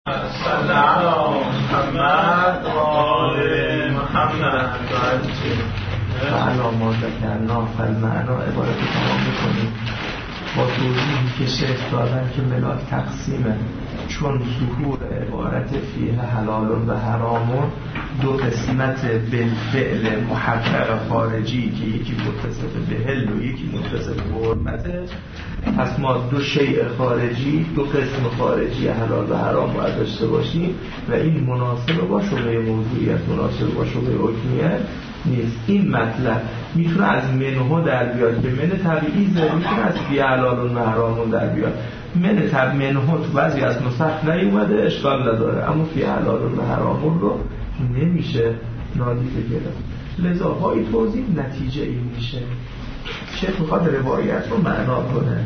صلی علی محمد و آل محمد و علی ما ذکرنا فالمعنا عبارت تمام بکنیم با توضیحی که شیخ دادن که ملاک تقسیمه، چون ظهور عبارت فیه حلال و حرامون دو قسمت بالفعل محقق خارجی که یکی متصف به حل و یکی متصف به حرمته. پس ما دو شیء خارجی، دو قسم خارجی حلال و حرام باید داشته باشیم و این مناسب با شبهه موضوعیت، مناسب با شبهه حکمیت نیست. این مطلب میتونه از منها در بیاد که من تبعیضه، میتونه از فی حلال و حرامون در بیاد. منها تو بعضی از نسخ نیومده، اشکال نداره، اما فی حلال و حرامون رو نمیشه نادیده گرفت. لذا های توضیح نتیجه این میشه. شیخ میخواد روایت رو معنا کنه.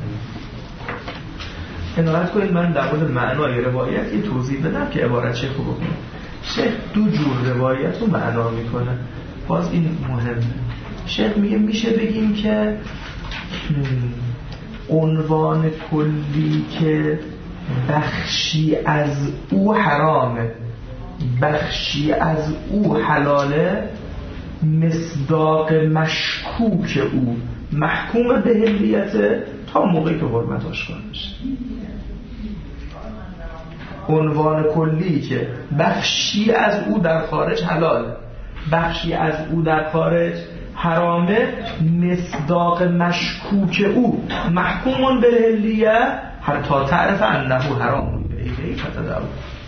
عنایت کنید من در مورد معنای روایت یه توضیح بدم که عبارت شیخ رو بکنه. شیخ دو جور روایت رو معنا میکنه، باز این مهمه. شیخ میگه میشه بگیم که عنوان کلی که بخشی از او حرامه، بخشی از او حلاله، مصداق مشکوک او محکوم به حلیته تا موقعی که حرمت آشکار بشه. عنوان کلی که بخشی از او در خارج حلاله، بخشی از او در خارج حرامه، مصداق مشکوک او محکوم به حلیه حتی تعرف انه حرام به ایده فتدعو.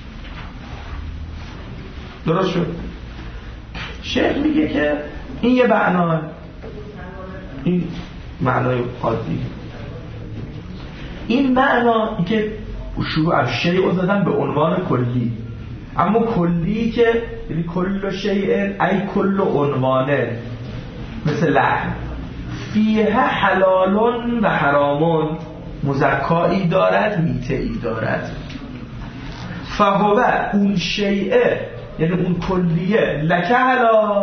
درست شد؟ شیخ میگه که این یه معنی، این معنای عادی. این معنی که شروع از شیء دادن به عنوان کلی، اما کلی که یعنی کل شیء ای کل عنوانه، مثل لحم فیه حلالون و حرامون، مزکایی دارد میته‌ای دارد. فهو اون شیء یعنی اون کلیه لکه حلال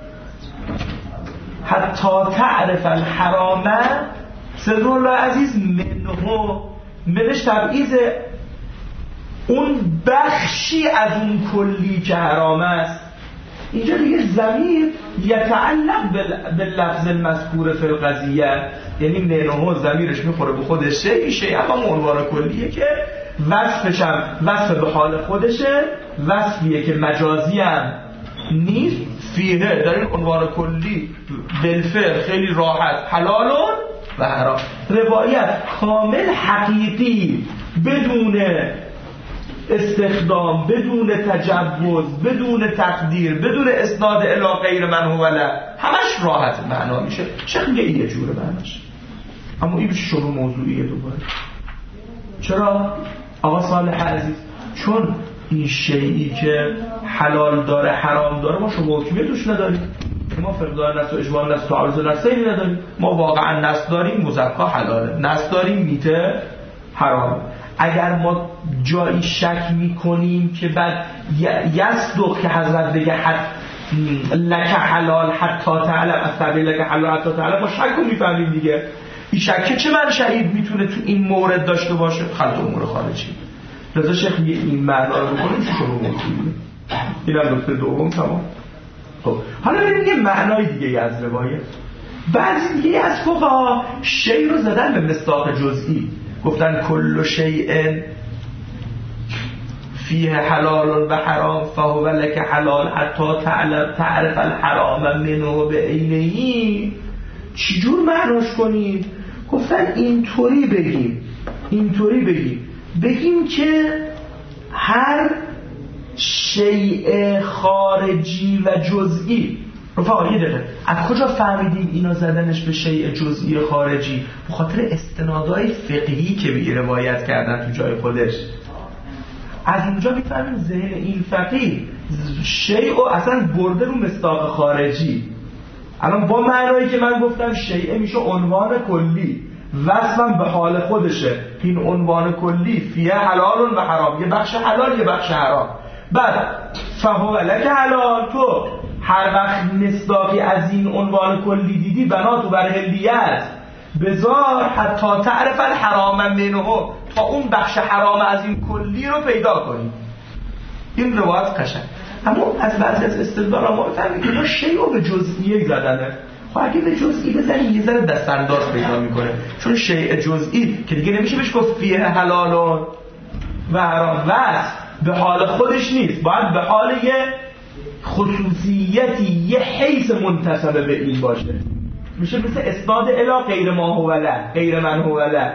حتی تعرف الحرامه. صدر الله عزیز منش تبعیضه، اون بخشی از اون کلی که حرام است. اینجا دیگه ضمیر یتعلق باللفظ المذکور فی القضیه، یعنی منه ضمیرش میخوره به خودش، شیء اما عنوان کلیه که وصفش هم وصف به حال خودشه، وصفیه که مجازی هم نیست. فیه در این عنوان کلی بالفعل خیلی راحت حلالون و حرام. روایت کامل حقیقی، بدون استخدام، بدون تجوز، بدون تقدیر، بدون اسناد الی غیر من هو له، همش راحت معنا میشه. شیخ میگه این یه جوره معناش، اما این شبه موضوعیه دوباره. چرا آقا صالح عزیز؟ چون این شیئی که حلال داره حرام داره ما شبه حکمیه توش نداریم، ما فقدان نص و اجمال نص و تعارض نصی نداریم. ما واقعا نص داریم مزکا حلاله، نص داریم میته حرامه. اگر ما جایی شک میکنیم که بعد یصدق که حضرت بگه لک حلال حتی تعلم از طبیل لک حلال حتی تعلم، ما شک رو میفهمیم دیگه. این شکه چه منشأی میتونه تو این مورد داشته باشه؟ خلط امور خارجی. لذا شیخ میگه این معنا رو بکنیم چه شما موضوعیه. اینم نکته دوم. تمام. خب حالا بریم یه معنای دیگه از روایت. بعضی دیگه از فقها شیء رو زدن به مصداق جزئی، گفتن کل شیء فیه حلال و حرام فهو لک حلال حتی تعرف الحرام منه به عینه. چجور معناش کنیم؟ گفتن اینطوری بگیم که هر شیء خارجی و جزئی. رفقا یه دقیقه، از کجا فهمیدیم اینا زدنش به شیء جزئی خارجی؟ به خاطر استنادهای فقهی که به روایت کردن تو جای خودش. از اونجا میفهمیم ذهن این فقیه شیء اصلا برده رو مصداق خارجی. الان با معنایی که من گفتم شیء میشه عنوان کلی، وصفم به حال خودشه. این عنوان کلی فیه حلال و حرام، یه بخش حلال یه بخش حرام. بعد فهو لک حلال، تو هر وقت مصداقی از این عنوان کلی دیدی بنا تو بر حلیت بذار حتی تعرف الحرام منه، تا اون بخش حرام از این کلی رو پیدا کنی. این روایت قشنگ. اما از بعضی از استدلال‌ها ما فهمیدیم که اینا شیء به جزئیه زدنه. خب اگه به جزئی بزنی یه ذره دست‌انداز پیدا میکنه، چون شیء جزئی که دیگه نمیشه بهش گفت فیه حلال و حرام، بس به حال خودش نیست، باید به حال یه خصوصیتی، یه حیث منتسبه به این باشه. میشه مثل اسناد الی غیر ما هو له، غیر من هو له.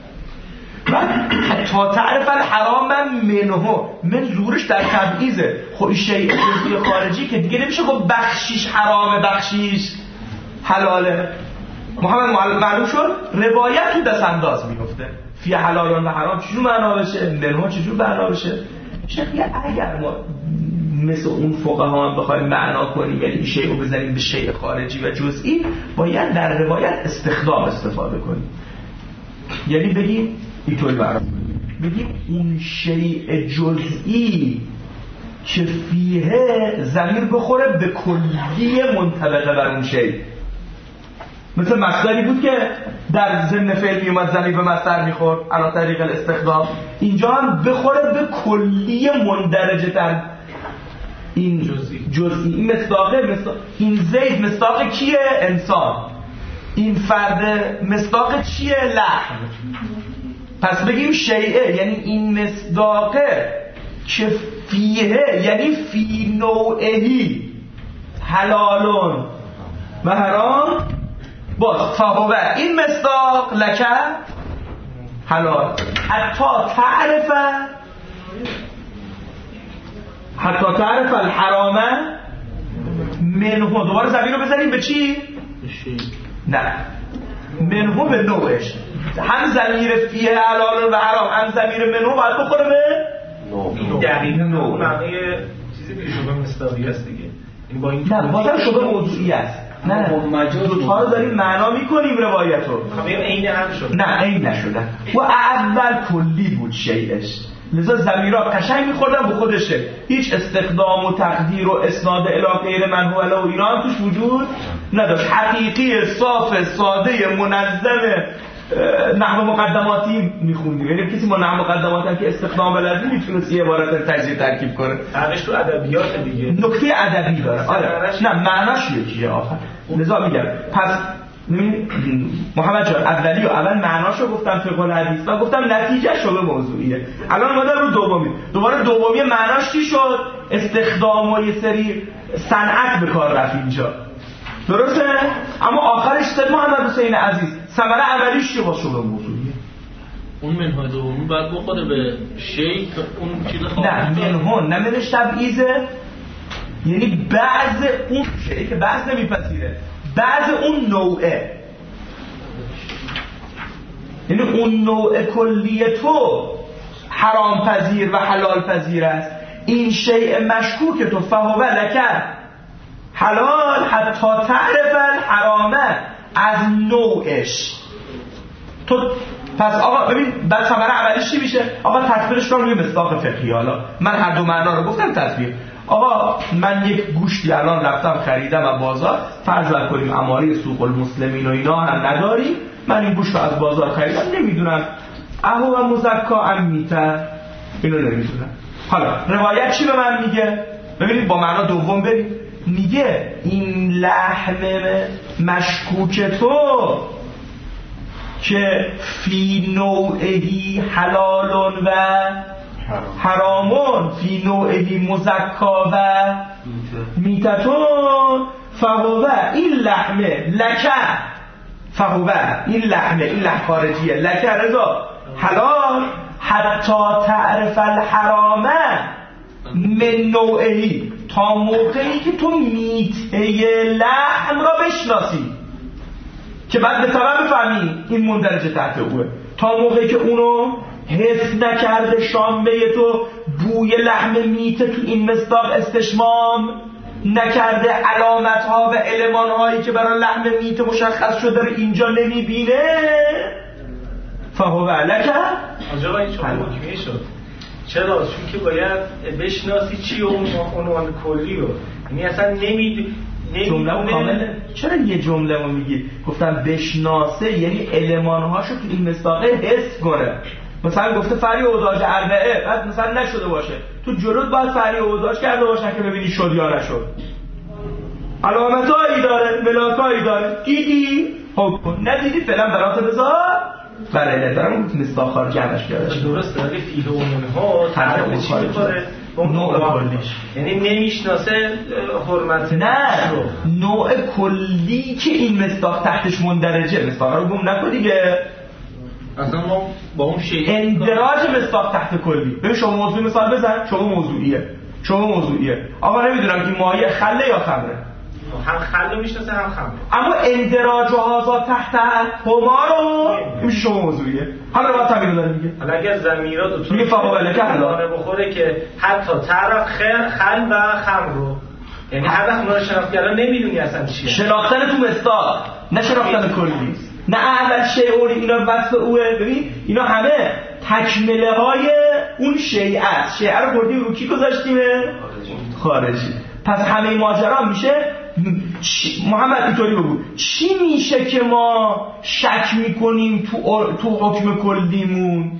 تا تعرف الحرام منه، من زورش در تبعیضه. خب این شیء جزئی خارجی که دیگه نمیشه گفت بخشیش حرامه بخشیش حلاله. محمد معلوم شد روایت تو دست انداز میگفته فی حلال و حرام چجور معنا بشه، منها چجور معنا بشه. شکلی اگر ما مثل اون فقها هم بخوایم معنا کنیم، یعنی شیء رو بزنیم به شیء خارجی و جزئی، باید در روایت استخدام استفاده کنیم. یعنی بگیم اینطوری برام بگیم اون شیء جزئی که فیه ضمیر بخوره به کلیه منطبقه بر اون شیء. مثل مصدری بود که در ضمن فعل میومد ضمیر به مصدر میخورد علی طریق الاستخدام، اینجا هم بخوره به کلیه مندرجه تر این جزئی. این مصداقه این زید مصداق کیه؟ انسان. این فرد مصداق چیه؟ لحم. پس بگیم شیعه یعنی این مصداقه که فیه یعنی فی نوعهی حلالون و حرام، باز فهو این مصداق لکه حلال حتی تعرف الحرام منه. دوباره ضمیر رو بزنیم به چی؟ نه، منه به نوعش. هم ضمیر فیه حلال و حرام هم ضمیر منه باید بخوره به این دقیقا معنی چیزی که شبه مصداقی است دیگه. این با این نه بازم شبه موضوعی است. نه دوتا رو داریم معنا میکنیم روایت رو. خب این عین هم شد. نه عین نشده و اول کلی بود شیئش، لذا ضمیرها قشنگ میخوردن به خودشه، هیچ استخدام و تقدیر و اسناد الی غیر من هو له و اینا توش وجود نداشت. حقیقی صاف ساده منظم نحو مقدماتی میخوندیم. یعنی کسی ما نحو مقدماتی که استخدام بلدی میتونست یه عبارت تجزیه ترکیب کنه. همش تو ادبیات دیگه نکته ادبی داره. آره نه معناش یکیه آخر. لذا میگم پس محمد جان اولی و اول معناشو گفتم فقه الحدیث و گفتم نتیجهش رو به موضوعیه. الان اومدم رو دومی. دوباره دومی معناش چی شد؟ استخدام و یه سری صنعت به کار رفت اینجا. درسته؟ اما آخرش سید محمد حسین عزیز ثمره اولیش چی باشه به موضوعیه؟ اون منهای دومی بعد بخوره به شیء اون چیز خاص. نه منها نه منش تبعیضه، یعنی بعض اون شیء که بعض نمیپذیره، بعض اون نوعه، یعنی اون نوع کلی تو حرام پذیر و حلال پذیر است. این شیء مشکوک تو فهو لکه حلال حتی تعرف الحرامه از نوعش تو. پس آقا ببین بعد ثمره اولیش چی میشه؟ آقا تطبیقش کنم روی مصداق فقهی. حالا من هر دو معنا رو گفتم تطبیق. آقا من یک گوشتی الان رفتم خریدم از بازار، فرض کنیم اماری سوق المسلمین و اینا هم نداری، من این گوشت رو از بازار خریدم، نمیدونم اهو و مزکا ام میته، اینو نمیدونم. حالا روایت چی به من میگه؟ ببینید با معنا دوم بریم. میگه این لحم مشکوک تو که فی نوعهی حلالون و حرامون فی نوعهی مزکا و میتتون فهو این لحمه لکه فهو این لحمه این لحم خارجیه لکه رضا حلال حتی تعرف الحرامه من نوعهی، تا موقعی که تو میته لحم را بشناسی که بعد به طبع بفهمی این مندرجه تحت اوه. تا موقعی که اونو حس نکرده شامبه تو بوی لحم میته تو این مصداق استشمام نکرده، علامت ها و المان هایی که برای لحم میته مشخص شده رو اینجا نمیبینه، فهو لکه آنجا باید چون حکمیه شد. چرا؟ چون که باید بشناسی چی اون عنوان کلی رو، یعنی اصلا جمله کامله. چرا یه جمله رو میگی؟ گفتم بشناسه یعنی المانهاشو تو این مصداقه حس کنه. مثلا گفته فری اوضاج اربعه، بعد مثلا نشده باشه، تو جلوت باید فری اوضاج کرده باشن که ببینی شد یا نشد. علامتایی داره، ملاکایی داره، دیدی حکم، ندیدی فعلا برات بذار برای ندارم مستاخار جمعش کرده. درسته، ولی فیه و اونها تعریف چی می‌کنه؟ نوع کلیش، یعنی نمیشناسه حرمت. نه نوع کلی که این مصداق تحتش مندرجه، مصداق رو گم نکن دیگه. اصلا ما با اون شیء اندراج مصداق تحت کلی. ببین شما موضوع مثال بزن، شما موضوعیه. آقا نمیدونم که مایه خله یا خمره، هم خله میشناسه هم خمره، اما اندراج و هازا تحت هما رو میشه شما موضوعیه. حالا رو باید تبیین داره میگه. حالا اگر زمیرا دو میگه فقابله که حالا بخوره که حتی طرف خل و خمر رو، یعنی هر وقت ما رو شناخت کردن نمیدونی اصلا چیه. شناختن تو مصداق، نه شناختن کلی، نه اول شیعوری اینا وصف اوه. ببین اینا همه تکمله های اون شیعه است. شیعه رو بردیم رو کی گذاشتیم؟ خارجی. پس همه ماجرا میشه محمد اینطوری بگو چی میشه که ما شک میکنیم تو حکم کلیمون؟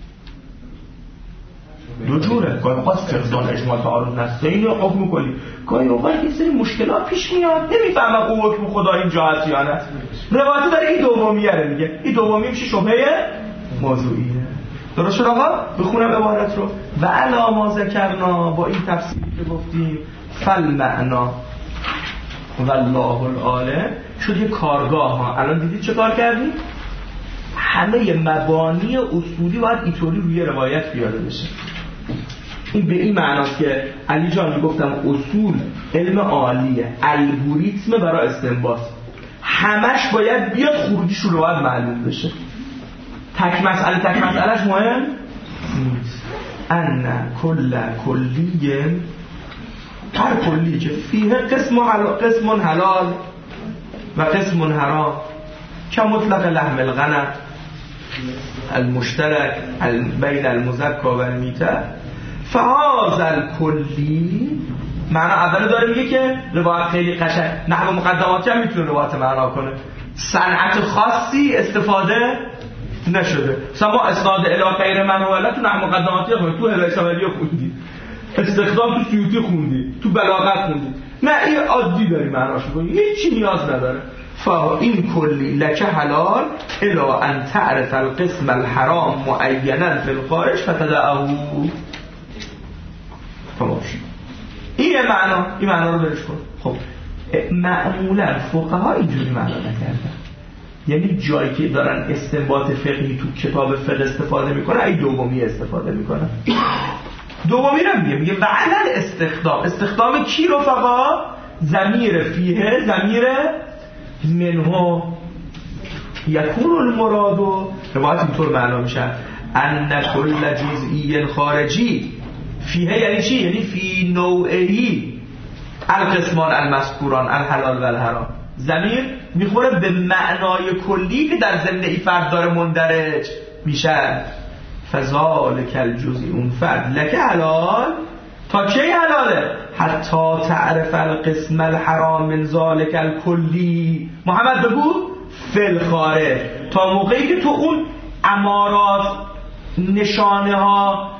دو جوره، گاهی اوقات فقدان اجماع تعارض نستعین یا حکم کلی، گاهی اوقات یه سری مشکلات پیش میاد نمیفهمم اون حکم خدا اینجا هست یا نه. روایت داره این دومیه میگه، این دومی میشه شبهه موضوعیه. درست شد آقا؟ بخونم عبارت رو. و علا ما ذکرنا، با این تفسیری که گفتیم، فالمعنا والله العالم شد یه کارگاه ها. الان دیدید چه کار کردیم؟ همه مبانی اصولی باید اینطوری روی روایت بیاده بشه. این به این معناست که علی جان میگفتم اصول علم عالیه، الگوریتم برای استنباط، همش باید بیاد، خروجیش رو باید معلوم بشه. تک مسئلهش مهم نیست. ان کلی هر کلی که فیه قسم حلال و قسم حرام که مطلق لحم الغنم المشترک بین المزکى و المیته، فهذا الکلی معنا اول داره میگه که روایت خیلی قشنگ، نحو مقدماتی هم میتونه روایت معنا کنه، صنعت خاصی استفاده نشده. ما اسناد الی غیر من هو لا تو نحو مقدماتی خوندی، تو هلیسابلی خوندی، استخدام تو سیوطی خوندی، تو بلاغت خوندی، نه این عادی داری معناش می‌کنی، هیچ نیاز نداره. این کلی لکه حلال الا ان تعرف القسم الحرام معینا فی الخارج فتدعه. تمام شد. این معنا رو برش کن. خب معمولا فقها اینجوری معنا نکردن، یعنی جایی که دارن استنباط فقهی تو کتاب فقه استفاده میکنه این دومی استفاده میکنه. دومی رو میگه و علل استخدام کی رفقا؟ ضمیر فیه، ضمیر منه یکون المراد. روایت اینطور معنا میشه ان کل جزئی خارجی فیه، یعنی چی؟ یعنی فی نوعی القسمان المذکوران الحلال و الحرام. ضمیر میخوره به معنای کلی که در ضمن این فرد داره مندرج میشه. فذالک الجزئی، اون فرد لک حلال تا کی حلاله؟ حتی تعرف القسم الحرام من ذالک الکلی. محمد بگو فی الخارج، تا موقعی که تو اون امارات، نشانه ها،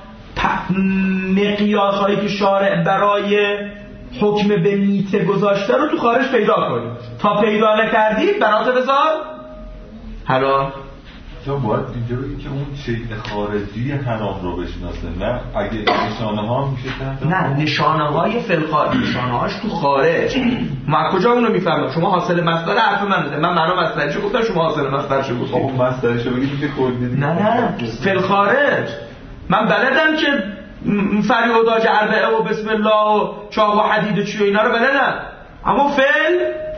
مقیاس هایی که شارع برای حکم به میته گذاشته رو تو خارج پیدا کنی. تا پیدا نکردی برات بذار حلال. تو باید اینجا بگی که اون شیء خارجی حرام رو بشناسه، نه اگه نشانه ها میشه نه نشانه های فلخارج، نشانه هاش تو خارج. ما کجا اونو میفهمم؟ شما حاصل مصدر حرف من بده، من معنا مصدرشو گفتم، شما حاصل مصدرشو گفتید. اون مصدرشو بگید که کلی. نه فلخارج من بلدم که فریاداج اربعه و بسم الله و چاق و حدید چی و اینا رو بلدم، اما فعل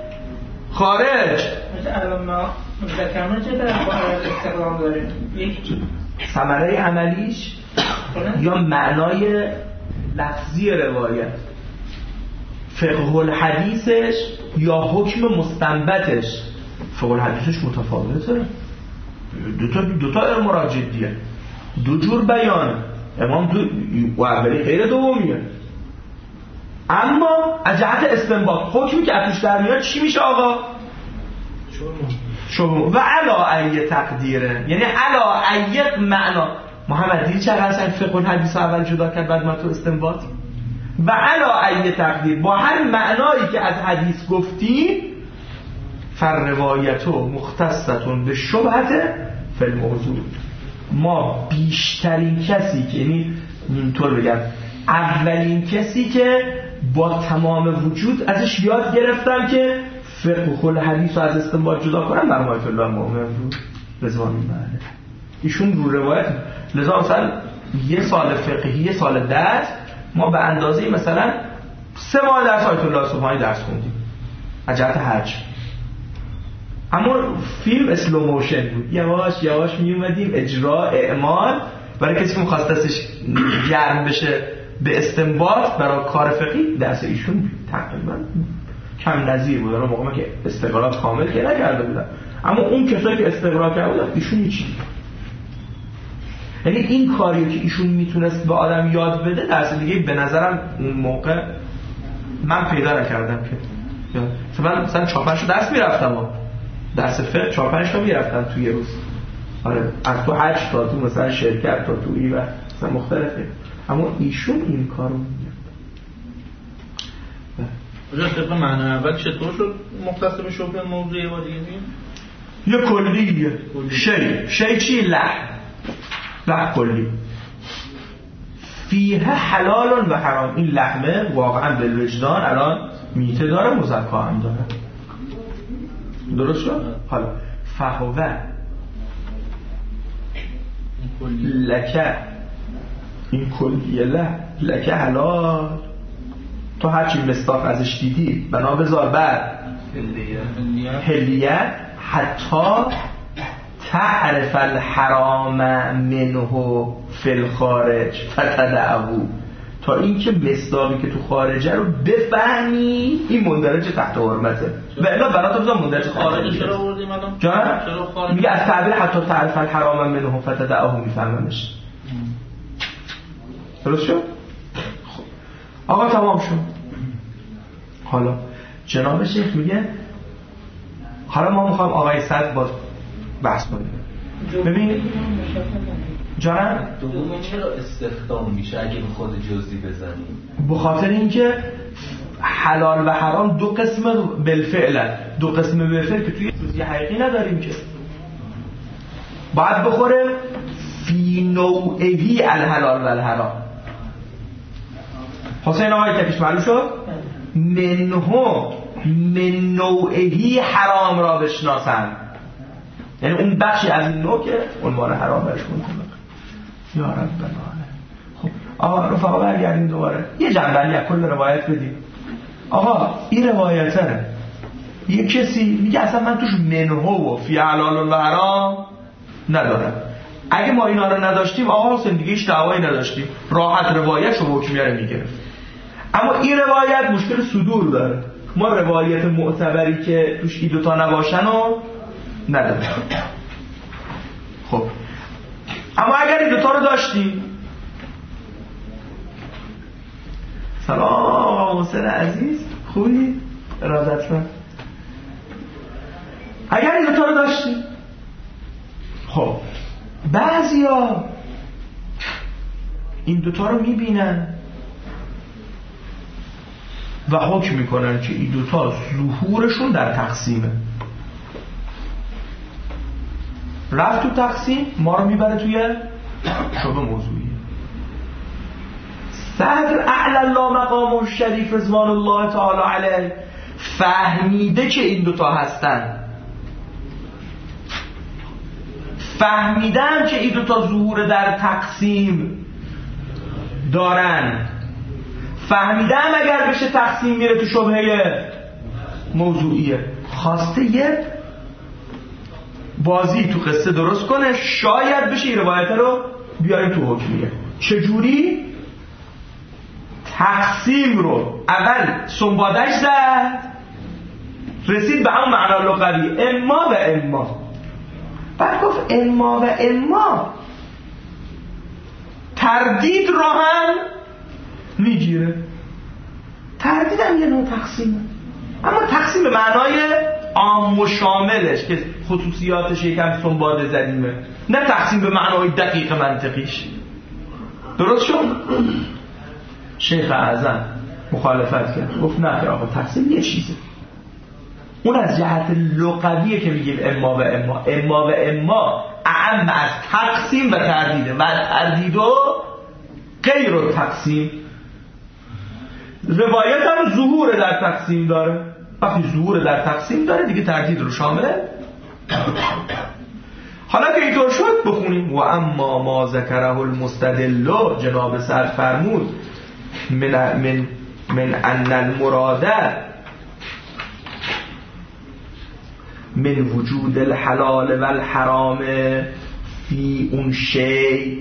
خارج الان ما ذکرنا چه در استقلام داریم؟ یک ثمره عملیش یا معنای لفظی روایت، فقه الحدیثش یا حکم مستنبطش. فقه الحدیثش متفاوته، دوتا مراجعیه، دو جور بیان، امام و اولی غیر دومیه. اما از جهت استنباط حکمی که اتوش در میاد چی میشه آقا؟ شما و علا ای تقدیره، یعنی علا ای معنا، محمد دیدی چقدر اصلا فقه الحدیث اول جدا کرد بعد ما تو استنباط و علا ای تقدیر با هر معنایی که از حدیث گفتیم فالروایتو مختصتون به شبهت فی الموضوع. ما بیشترین کسی که یعنی اینطور بگم اولین کسی که با تمام وجود ازش یاد گرفتم که فقه الحدیث رو از استنباط جدا کنم مرحوم آیت الله مؤمن بود رضوان الله. ایشون رو روایت لذا مثلا یه سال فقهی یه سال درس ما به اندازه مثلا 3 ماه درس آیت الله سبحانی درس خوندیم از جهت حج، اما فیلم اسلو موشن بود، یواش یواش می اومدیم اجرا اعمال برای کسی که می‌خواست دستش گرم بشه به استنباط برای کار فقهی. درس ایشون تقریبا کم نظیر بود، اون موقع که استقرار کامل که نکرده بودن، اما اون کسایی که استقرار کرده بودن ایشون هیچی. یعنی این کاری که ایشون میتونست به آدم یاد بده درس دیگه به نظرم اون موقع من پیدا نکردم که مثلا 4-5 درس میرفتم، درس فقه 4-5 تا میرفتم توی روز. آره از تو حج تا تو مثلا شرکت تا تو ای و مثلا مختلفه، اما ایشون این کارو می‌کرد. اونجا طبق معنی اول چطور شد مختص به شبه موضوعی و دیگه یه کلیه شی چی؟ لحم کلی فیه حلال و حرام. این لحمه واقعا بالوجدان الان میته داره مزکا هم داره، درست شد؟ حالا فهوه لکه این کلیه لکه حلال، تو هرچی مستاق ازش دیدی بنا بذار بعد حلیه حتی تعرف الحرام منه فی الخارج فتدعو، تا اینکه مصداقی که تو خارجه رو بفهمی این مندرج تحت حرمته و الا برات بزن مندرج خارجه. چرا آوردیم الان؟ جان میگه از تعبیر حتی تعرف الحرام منه فتدعو میفهمنش. درست شد؟ آقا تمام شد. حالا جناب شیخ میگه حالا ما میخوام آقای صد باز بحث کنیم. ببین جانم دومی چرا استخدام میشه اگه به خود جزئی بزنیم؟ به خاطر اینکه حلال و حرام دو قسم بالفعل، دو قسم بالفعل که توی جزئی حقیقی نداریم که باید بخوره فی نوعهی الحلال و الحرام. حسین آقای تکش معلوم شد؟ من نوعهی حرام را بشناسند، یعنی اون بخشی از این نوع که عنوان حرام برش کنیم. یا رب العالمین. خب آقا رفقا برگردیم دوباره یه جنبندی از کل روایت بدیم. آقا این روایته یه کسی میگه اصلا من توش منه و فی حلال و حرام ندارم. اگه ما اینا رو نداشتیم آقا حسین دیگه هیچ دعوایی نداشتیم، راحت روایت رو حکمیه میگرفت. اما این روایت مشکل صدور داره، ما روایت معتبری که توش این دوتا نباشن و نداریم. خب اما اگر این دوتا رو داشتیم، سلام آقا حسین عزیز خوبی؟ ارادتمند. اگر این دوتا رو داشتیم، خب بعضیا این دوتا رو میبینن و حکم میکنن که این دوتا ظهورشون در تقسیمه. رفت تو تقسیم ما رو میبره توی شبه موضوعی. صدر اعلی الله مقامه شریف رضوان الله تعالی علیه فهمیده که این دوتا هستن، فهمیدن که این دوتا ظهور در تقسیم دارن، فهمیدن اگر بشه تقسیم میره تو شبهه موضوعیه، خواسته یه بازی تو قصه درست کنه شاید بشه این روایت رو بیاریم تو حکمیه. چجوری؟ تقسیم رو اول سنبادش زد رسید به همون معنا لغوی اما و اما، بعد گفت اما و اما تردید رو هم میگیره. تردید هم یه نوع تقسیمه، اما تقسیم به معنای عام و شاملش که خصوصیاتش یکم سنباده زدیمه، نه تقسیم به معنای دقیق منطقیش. درست شد؟ شیخ اعظم مخالفت کرد، گفت نه آقا تقسیم یه چیزه، اون از جهت لغویه که میگیم اما و اما، اما و اما اعم از تقسیم و تردیده و تردید و غیر التقسیم. روایت هم ظهور در تقسیم داره، وقتی ظهور در تقسیم داره دیگه تردید رو شامله. حالا که اینطور شد بخونیم و اما ما ذکره المستدل، جناب سعد فرمود من ان المراد من وجود الحلال و الحرام فی اون شی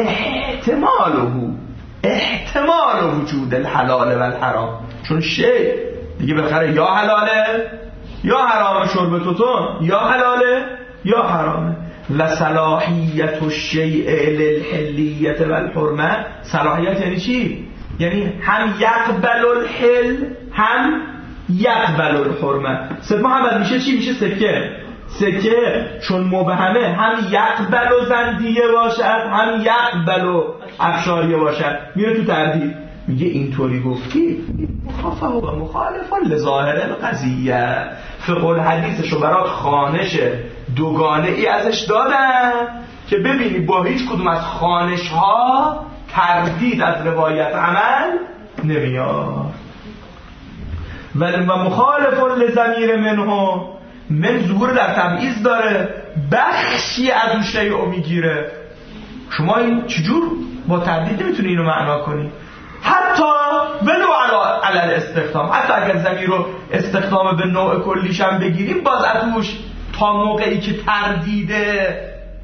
احتمال وجود الحلال و الحرام، چون شی دیگه بالاخره یا حلاله یا حرامه، شرب توتون یا حلاله یا حرامه. و صلاحیت الشیء للحلیت و الحرمه، صلاحیت یعنی چی؟ یعنی هم یقبل الحل هم یقبل الحرمه. سید محمد میشه چی؟ میشه سکه چون مبهمه، هم یقبل و زندیه باشد هم یقبل و افشاریه باشد، میره تو تردید. میگه اینطوری گفتی مخافه و مخالفان لظاهر القضیه، فقه الحدیثشو برات خانش دوگانه ای ازش دادن که ببینی با هیچ کدوم از خانش ها تردید از روایت عمل نمیاد. و مخالفان لضمیر منه، من ظهور در تبعیض داره، بخشی از اون شیء میگیره. شما این چجور با تردید نمیتونی اینو معنا کنی؟ حتی ولو علی الاستخدام، حتی اگر ضمیر رو استخدام به نوع کلیش هم بگیریم باز اتوش تا موقعی که تردیده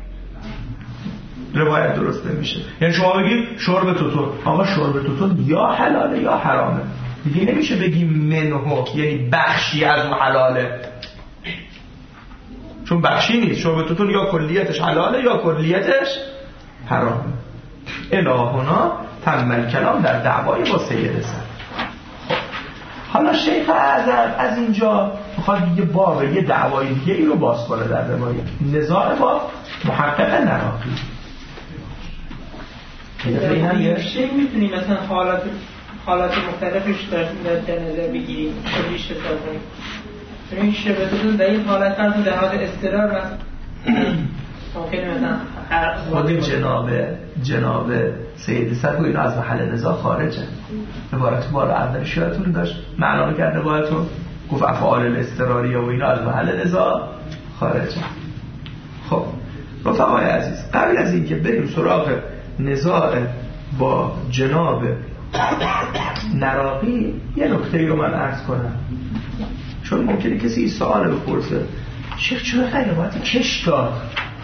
روایت درست نمیشه. یعنی شما بگیم شرب توتون، آقا شرب توتون یا حلاله یا حرامه، دیگه نمیشه بگیم منه یعنی بخشی از اون حلاله، چون بخشی نیست. شرب توتون یا کلیتش حلاله یا کلیتش حرامه. الهنا تمل کلام در دعوای با سید سر. حالا شیخ اعظم از اینجا میخواد یه باب یه دعوای دیگه ای رو باز کنه در روایت، نزاع با محقق نراقی. شیخ میتونی مثلا حالات مختلفش در نظر بگیریم کلیش حساب کنیم، چون این شبهتون در این حالت فرض در حالت اضطرار هست، ممکنه مثلا خود جناب سید صدر و این از محل نزاع خارجه. عبارت بار اول شیعتون داشت معنا کرده باهاتون، گفت افعال الاضطراریه و اینا از محل نزاع خارجه. خب رفقای عزیز، قبل از اینکه بریم سراغ نزاع با جناب نراقی یه نکته رو من عرض کنم، چون ممکنه کسی این سوال بپرسه شیخ چرا خیلی روایت کش داد؟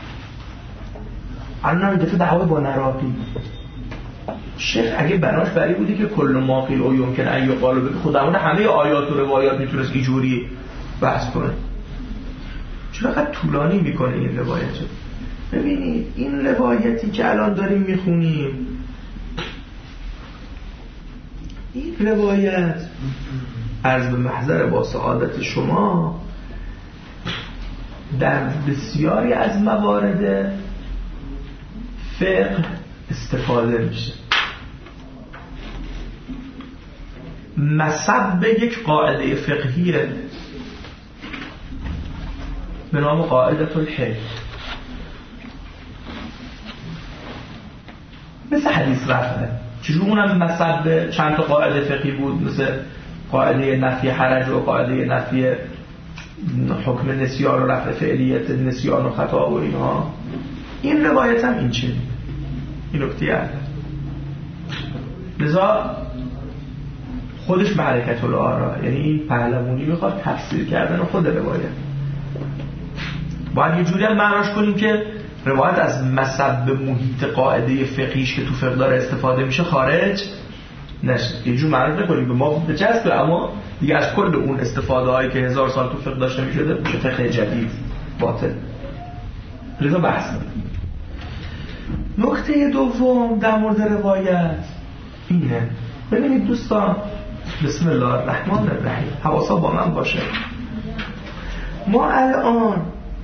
الان دفعه دعوای با نراقی. شیخ اگه بناش برای بودی که کل ما قیل او یمکن ان یقال به خودمون همه آیات و روایات میتونست اینجوری بحث کنه، چرا خیلی طولانی میکنه این روایتو؟ ببینید این روایتی که الان داریم میخونیم، این روایت عرض به محضر با سعادت شما در بسیاری از موارد فقه استفاده میشه. مصب یک قاعده فقهیه به نام قاعده الحل، مثل حدیث رفعه. چجور اونم مصب چند تا قاعده فقهی بود، مثل قاعده نفی حرج و قاعده نفی حکم نسیان و رفع فعلیت نسیان و خطا و اینها. این روایت هم این چنین، این نکته اول. لذا خودش معرکت الآراء، یعنی این پهلوانی میخواد تفسیر کردن خود روایت. باید یه جوری هم معناش کنیم که روایت از مصب محیط قاعده فقهیش که تو فقه داره استفاده میشه خارج نشه. یه جور معناش نکنیم به ما بچسبه، اما دیگه از کل اون استفاده هایی که 1000 سال تو فقه داشته میشده میشه فقه جدید باطل. لذا بحث نکته دوم در مورد روایت اینه. ببینید دوستان، بسم الله الرحمن الرحیم، حواسا با من باشه. ما الان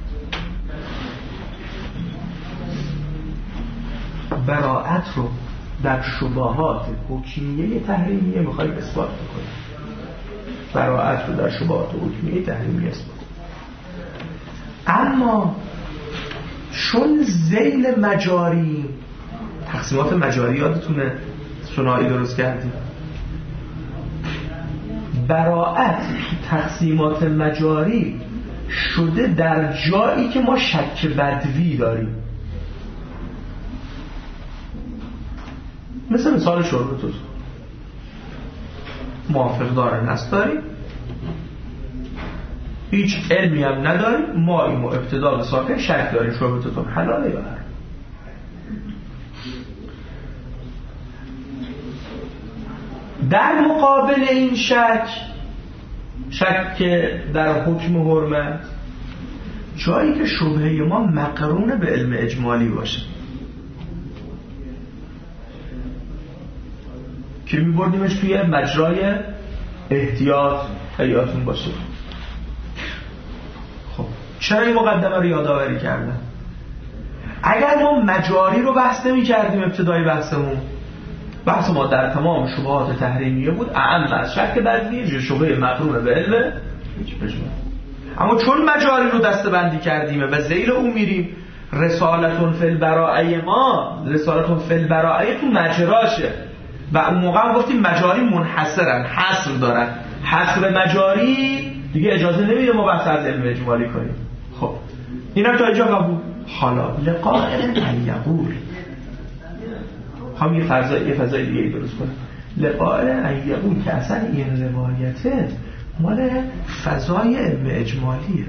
براءت رو در شبهات حکمیه تحریمیه میخوایم اثبات بکنیم. براءت رو در شبهات حکمیه تحریمیه اثبات. اما چون ذیل مجاری، تقسیمات مجاری یادتونه سنایی درست کردیم، براءت تو تقسیمات مجاری شده در جایی که ما شک بدوی داریم. مثال شرب توست، موافق داره نست داریم، هیچ علمی هم نداریم، ما این ابتدا به ساکن شک داریم شربتتون حلاله یا حرام. در مقابل این شک در حکم حرمت، جایی که شبهه ما مقرون به علم اجمالی باشه که می‌بردیمش توی مجرای احتیاط حیاتون باشه. خب چرا این مقدمه رو یادآوری کردم؟ اگر ما مجاری رو بحث نمی‌کردیم ابتدای بحثمون، بحث ما در تمام شبهات تحریمیه بود، اعم از شک بدوی، شبهه مقرون به علم اجمالی. اما چون مجاری رو دسته‌بندی کردیم و ذیل اون میریم، رسالتون فی البراءه، ما رسالتون فی البراءه تو مجراشه و اون موقع هم گفتیم مجاری منحصرن، حصر دارن. حصر مجاری دیگه اجازه نمیده ما بحث از علم اجمالی کنیم. خب اینم تا اینجا قبول. حالا لقائل ان یقول، هم یه فضای دیگه درست کنه. لقائل ان یقول که اصلا این روایته مال فضای علم اجمالیه،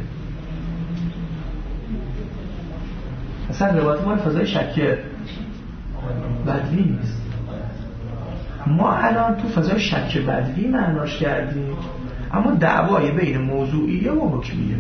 اصلا روایت مال فضای شک بدوی نیست. ما الان تو فضای شک بدوی معناش کردیم، اما دعوای بین موضوعیه و حکمیه.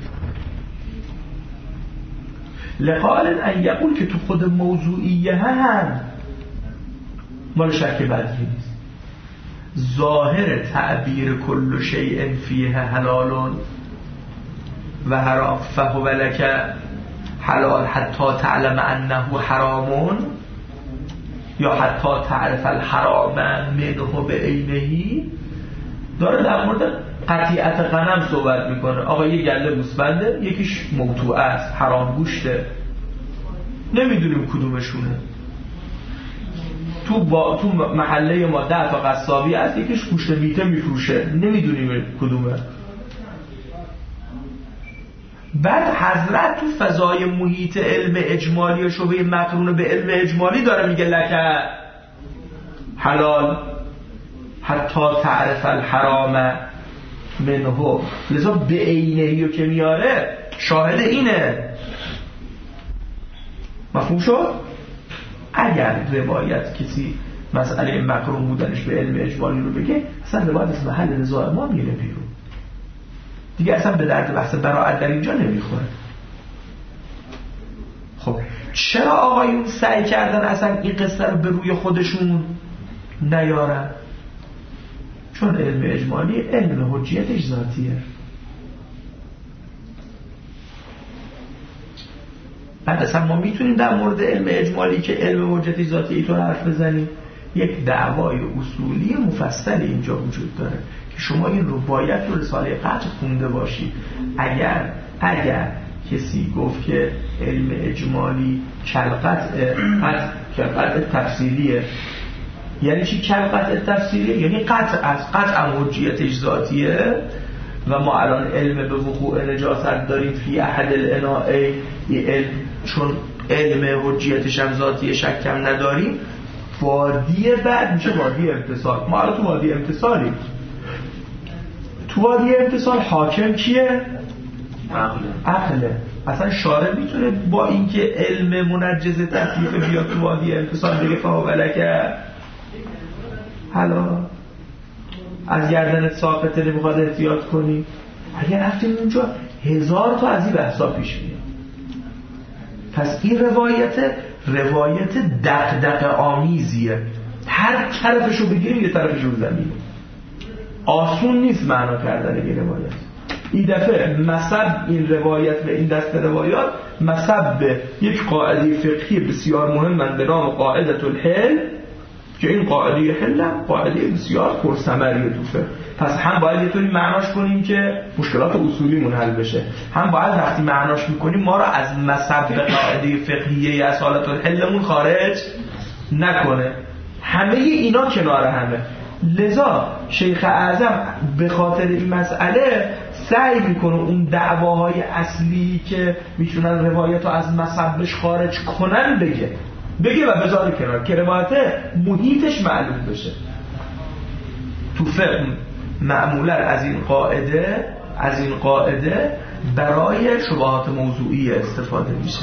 لقال ان یقول که تو خود موضوعیه هم مال شک بدوی نیست. ظاهر تعبیر کل شیء فیه حلال و حرام فهو لک حلال حتی تعلم انه حرام یا حتی تعرف الحرام منه بعینه، داره در مورد قطیعت غنم صحبت میکنه. آقا یه گله گوسفنده، یکیش موضوع است، حرام گوشته، نمیدونیم کدومشونه. تو محله ما 10 تا قصابی هست، یکیش گوشت میته میفروشه، نمیدونیم کدومه. بعد حضرت تو فضای محیط علم اجمالی و شبهه مقرون به علم اجمالی داره میگه لک حلال حتی تعرف الحرام منه، لذا به عینه‌ای که میاره شاهد اینه. مفهوم شد؟ اگر روایت کسی مسئله مقرون بودنش به علم اجمالی رو بگه، اصلا روایت از محل رضا ما میره بیرون، دیگه اصلا به درد بحث براءت در اینجا نمیخوره. خب چرا آقایون سعی کردن اصلا این قصه رو به روی خودشون نیارن؟ چون علم اجمالی علم حجیتش ذاتیه. بعد اصلا ما میتونیم در مورد علم اجمالی که علم حجیتش ذاتیه اینطور حرف بزنیم. یک دعوای اصولی مفصل اینجا وجود داره که شما این رو باید تو رساله قطع خونده باشید. اگر کسی گفت که علم اجمالی کلقطع تفصیلیه، یعنی چی کلقطع تفصیلیه؟ یعنی قطع حجیتش ذاتیه و ما الان علم به وقوع نجاست داریم فی احد الاناء، علم چون علم حجیتش هم ذاتیه شک هم نداریم. وادی بعد میشه وادی امتصال. ما الان تو وادی امتصالیم. تو وادی امتصال حاکم کیه؟ عقله. اصلا شارع میتونه با اینکه علم منجز تکلیف بیاد تو وادی امتصال بگه فهو لک حالا از گردنت ساقطه نمیخواد احتیاط کنی؟ اگر رفتیم اونجا 1000 تا از این بحثا پیش میاد. پس این روایت دغدغه آمیزیه، هر طرفشو بگیریم یه طرفشو زمینه. آسون نیست معنا کردن این روایت. این دفعه مصب این روایت و این دست روایات مصب به یک قاعده فقهی بسیار مهم به نام قاعده الحل که این قاعده حل قاعده بسیار پرثمریه تو فقه. پس هم باید یه طوری معناش کنیم که مشکلات اصولیمون حل بشه، هم باید وقتی معناش میکنیم ما را از مصب به قاعده فقهیه اصالت الحلمون خارج نکنه. همه اینا کنار همه. لذا شیخ اعظم به خاطر این مسئله سعی میکنه اون دعواهای اصلی که میتونن روایت رو از مصبش خارج کنن بگه و بذاره کنار که روایت محیطش معلوم بشه. تو فقه معمولا از این قاعده برای شبهات موضوعی استفاده میشه،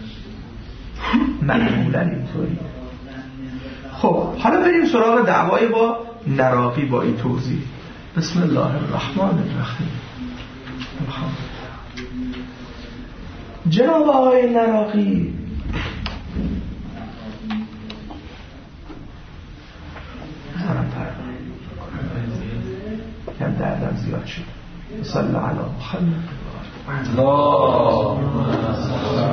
معمولا اینطوریه. خب حالا بریم سراغ دعوای با نراقی با این توضیح. بسم الله الرحمن الرحیم. جناب آقای نراقی کم دردم زیاد شد. صلی علی محمد.